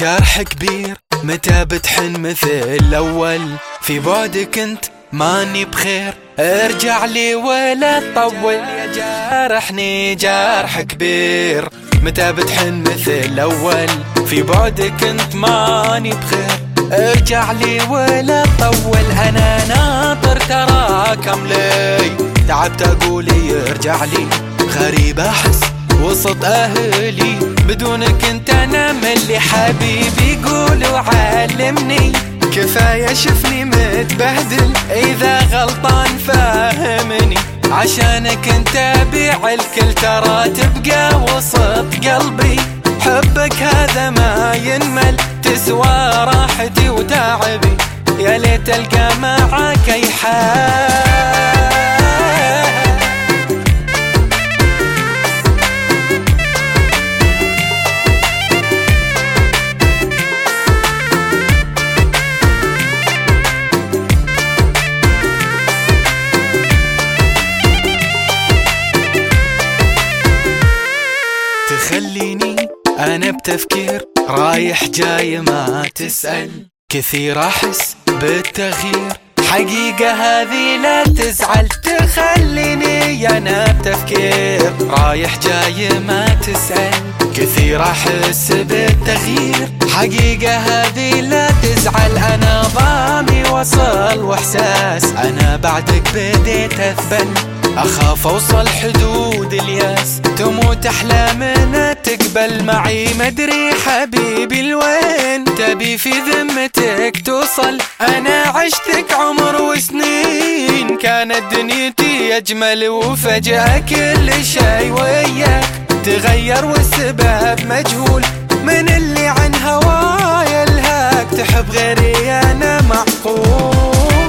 جرح كبير متى بتحن مثل الأول؟ في بعدك انت ماني بخير، ارجع لي ولا تطول. يا جارحني جرح كبير متى بتحن مثل الأول؟ في بعدك انت ماني بخير، ارجع لي ولا تطول. انا ناطر تراك املي، تعبت اقولي ارجع لي، غريب احس وسط اهلي بدونك انت انا ملي. حبيبي قول وعلمني، كفاية شفني متبهدل، اذا غلطان فاهمني، عشانك انت ابيع الكل ترى تبقى وسط قلبي. حبك هذا ما ينمل، تسوى راحتي وتعبي، يا ليت القى معاك اي حال. تخليني أنا بتفكير رايح جاي ما تسأل، كثير أحس بالتغيير، حقيقة هذه لا تزعل. تخليني أنا بتفكير رايح جاي ما تسأل، كثير أحس بالتغيير، حقيقة هذه لا تزعل. أنا ضامي وصل وإحساس، أنا بعدك بديت أثبل، أخاف أوصل حدود الياس، تموت أحلامنا تقبل معي. مدري حبيبي لوين تبي في ذمتك توصل، أنا عشتك عمر وسنين، كانت دنيتي أجمل، وفجأة كل شي وياك تغير والسبب مجهول. من اللي عن هواي الهاك، تحب غيري أنا معقول؟